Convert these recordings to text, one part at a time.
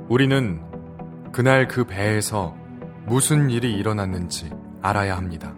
우리는 그날 그 배에서 무슨 일이 일어났는지 알아야 합니다.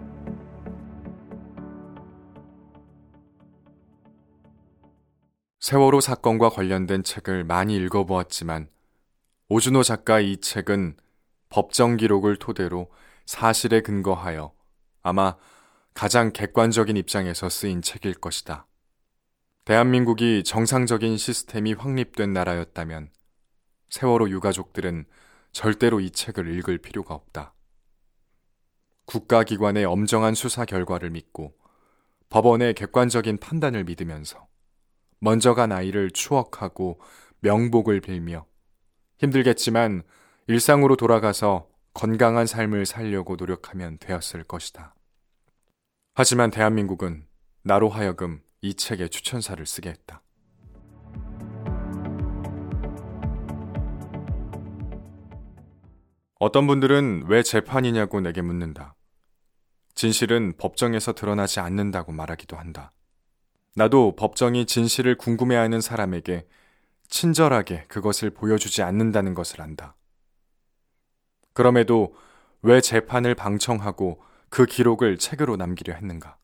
세월호 사건과 관련된 책을 많이 읽어보았지만 오준호 작가의 이 책은 법정 기록을 토대로 사실에 근거하여 아마 가장 객관적인 입장에서 쓰인 책일 것이다. 대한민국이 정상적인 시스템이 확립된 나라였다면 세월호 유가족들은 절대로 이 책을 읽을 필요가 없다. 국가기관의 엄정한 수사 결과를 믿고 법원의 객관적인 판단을 믿으면서 먼저 간 아이를 추억하고 명복을 빌며 힘들겠지만 일상으로 돌아가서 건강한 삶을 살려고 노력하면 되었을 것이다. 하지만 대한민국은 나로 하여금 이 책의 추천사를 쓰게 했다. 어떤 분들은 왜 재판이냐고 내게 묻는다. 진실은 법정에서 드러나지 않는다고 말하기도 한다. 나도 법정이 진실을 궁금해하는 사람에게 친절하게 그것을 보여주지 않는다는 것을 안다. 그럼에도 왜 재판을 방청하고 그 기록을 책으로 남기려 했는가?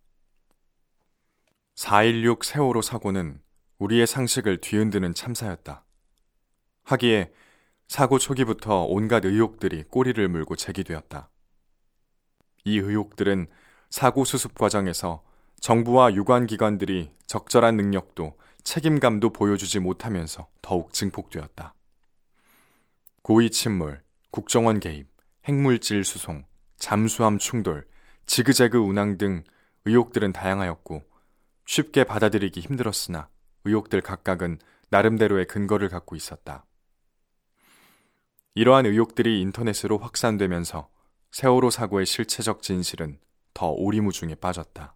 4.16 세월호 사고는 우리의 상식을 뒤흔드는 참사였다. 하기에 사고 초기부터 온갖 의혹들이 꼬리를 물고 제기되었다. 이 의혹들은 사고 수습 과정에서 정부와 유관기관들이 적절한 능력도 책임감도 보여주지 못하면서 더욱 증폭되었다. 고의 침몰, 국정원 개입, 핵물질 수송, 잠수함 충돌, 지그재그 운항 등 의혹들은 다양하였고 쉽게 받아들이기 힘들었으나 의혹들 각각은 나름대로의 근거를 갖고 있었다. 이러한 의혹들이 인터넷으로 확산되면서 세월호 사고의 실체적 진실은 더 오리무중에 빠졌다.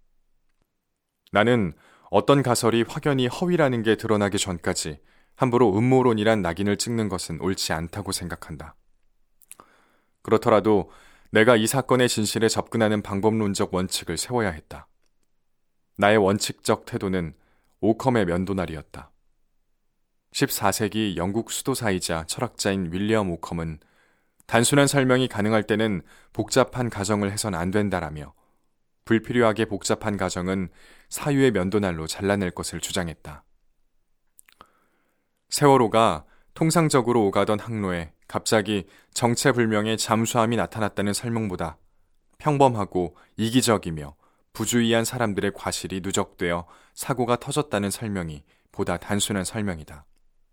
나는 어떤 가설이 확연히 허위라는 게 드러나기 전까지 함부로 음모론이란 낙인을 찍는 것은 옳지 않다고 생각한다. 그렇더라도 내가 이 사건의 진실에 접근하는 방법론적 원칙을 세워야 했다. 나의 원칙적 태도는 오컴의 면도날이었다. 14세기 영국 수도사이자 철학자인 윌리엄 오컴은 단순한 설명이 가능할 때는 복잡한 가정을 해선 안 된다라며 불필요하게 복잡한 가정은 사유의 면도날로 잘라낼 것을 주장했다. 세월호가 통상적으로 오가던 항로에 갑자기 정체불명의 잠수함이 나타났다는 설명보다 평범하고 이기적이며 부주의한 사람들의 과실이 누적되어 사고가 터졌다는 설명이 보다 단순한 설명이다.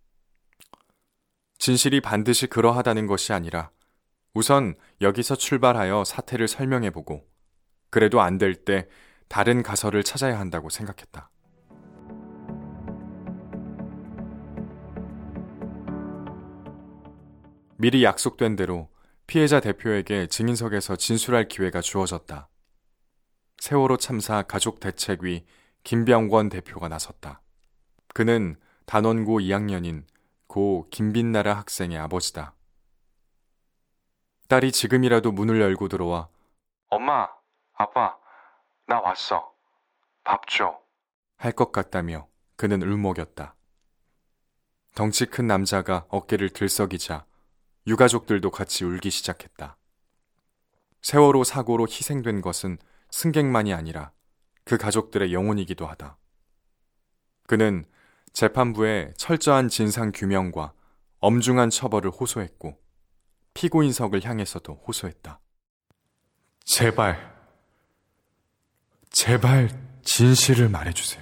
진실이 반드시 그러하다는 것이 아니라 우선 여기서 출발하여 사태를 설명해보고 그래도 안 될 때 다른 가설을 찾아야 한다고 생각했다. 미리 약속된 대로 피해자 대표에게 증인석에서 진술할 기회가 주어졌다. 세월호 참사 가족대책위 김병권 대표가 나섰다. 그는 단원고 2학년인 고 김빛나라 학생의 아버지다. 딸이 지금이라도 문을 열고 들어와 엄마, 아빠, 나 왔어. 밥 줘. 할 것 같다며 그는 울먹였다. 덩치 큰 남자가 어깨를 들썩이자 유가족들도 같이 울기 시작했다. 세월호 사고로 희생된 것은 승객만이 아니라 그 가족들의 영혼이기도 하다. 그는 재판부에 철저한 진상 규명과 엄중한 처벌을 호소했고 피고인석을 향해서도 호소했다. 제발 진실을 말해주세요.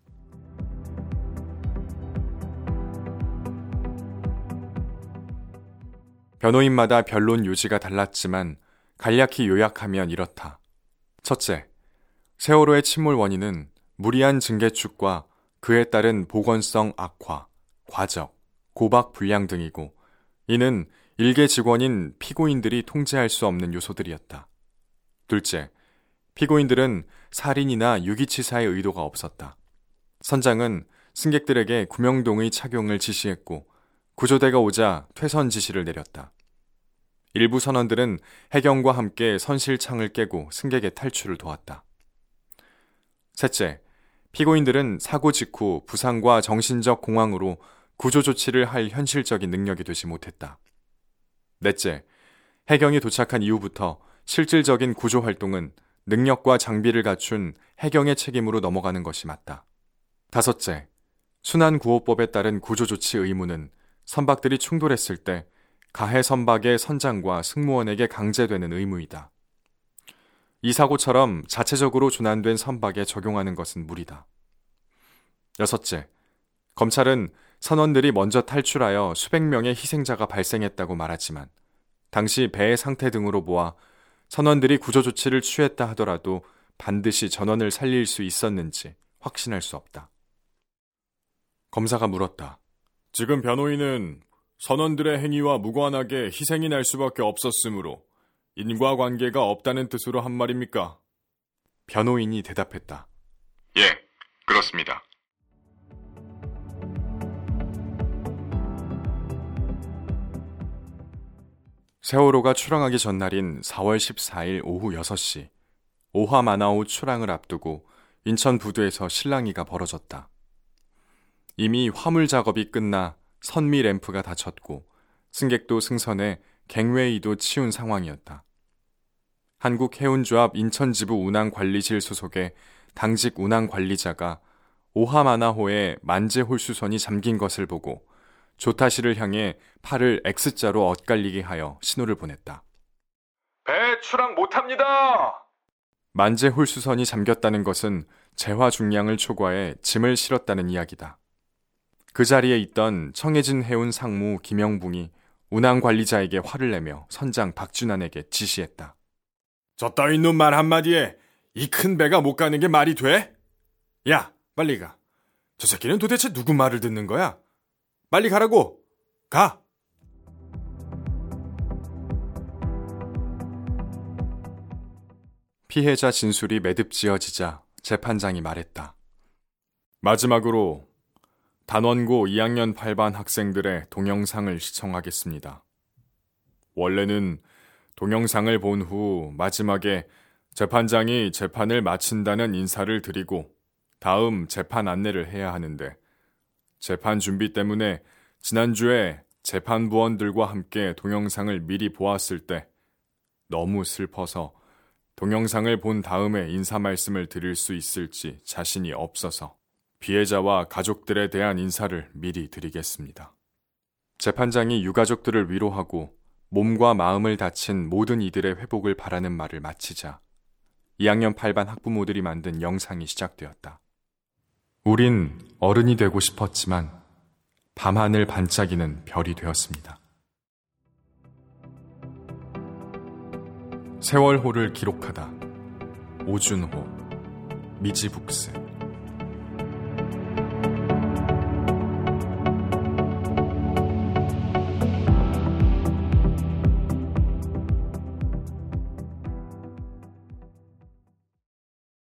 변호인마다 변론 요지가 달랐지만 간략히 요약하면 이렇다. 첫째, 세월호의 침몰 원인은 무리한 증개축과 그에 따른 보건성 악화, 과적, 고박 불량 등이고 이는 일개 직원인 피고인들이 통제할 수 없는 요소들이었다. 둘째, 피고인들은 살인이나 유기치사의 의도가 없었다. 선장은 승객들에게 구명동의 착용을 지시했고 구조대가 오자 퇴선 지시를 내렸다. 일부 선원들은 해경과 함께 선실창을 깨고 승객의 탈출을 도왔다. 셋째, 피고인들은 사고 직후 부상과 정신적 공황으로 구조 조치를 할 현실적인 능력이 되지 못했다. 넷째, 해경이 도착한 이후부터 실질적인 구조 활동은 능력과 장비를 갖춘 해경의 책임으로 넘어가는 것이 맞다. 다섯째, 순환구호법에 따른 구조조치 의무는 선박들이 충돌했을 때 가해 선박의 선장과 승무원에게 강제되는 의무이다. 이 사고처럼 자체적으로 조난된 선박에 적용하는 것은 무리다. 여섯째, 검찰은 선원들이 먼저 탈출하여 수백 명의 희생자가 발생했다고 말하지만 당시 배의 상태 등으로 보아 선원들이 구조조치를 취했다 하더라도 반드시 전원을 살릴 수 있었는지 확신할 수 없다. 검사가 물었다. 지금 변호인은 선원들의 행위와 무관하게 희생이 날 수밖에 없었으므로 인과관계가 없다는 뜻으로 한 말입니까? 변호인이 대답했다. 예, 그렇습니다. 세월호가 출항하기 전날인 4월 14일 오후 6시, 오하 마나오 출항을 앞두고 인천 부두에서 실랑이가 벌어졌다. 이미 화물 작업이 끝나 선미 램프가 닫혔고 승객도 승선해 갱웨이도 치운 상황이었다. 한국해운조합 인천지부 운항관리실 소속의 당직 운항관리자가 오하 마나호에 만재 홀수선이 잠긴 것을 보고 조타실을 향해 팔을 X자로 엇갈리게 하여 신호를 보냈다. 배 출항 못합니다! 만재 홀수선이 잠겼다는 것은 재화 중량을 초과해 짐을 실었다는 이야기다. 그 자리에 있던 청해진 해운 상무 김영붕이 운항관리자에게 화를 내며 선장 박준환에게 지시했다. 저 따윈 놈 말 한마디에 이 큰 배가 못 가는 게 말이 돼? 야, 빨리 가. 저 새끼는 도대체 누구 말을 듣는 거야? 빨리 가라고! 가! 피해자 진술이 매듭지어지자 재판장이 말했다. 마지막으로 단원고 2학년 8반 학생들의 동영상을 시청하겠습니다. 원래는 동영상을 본 후 마지막에 재판장이 재판을 마친다는 인사를 드리고 다음 재판 안내를 해야 하는데 재판 준비 때문에 지난주에 재판부원들과 함께 동영상을 미리 보았을 때 너무 슬퍼서 동영상을 본 다음에 인사 말씀을 드릴 수 있을지 자신이 없어서 피해자와 가족들에 대한 인사를 미리 드리겠습니다. 재판장이 유가족들을 위로하고 몸과 마음을 다친 모든 이들의 회복을 바라는 말을 마치자 2학년 8반 학부모들이 만든 영상이 시작되었다. 우린 어른이 되고 싶었지만 밤하늘 반짝이는 별이 되었습니다. 세월호를 기록하다. 오준호, 미지북스.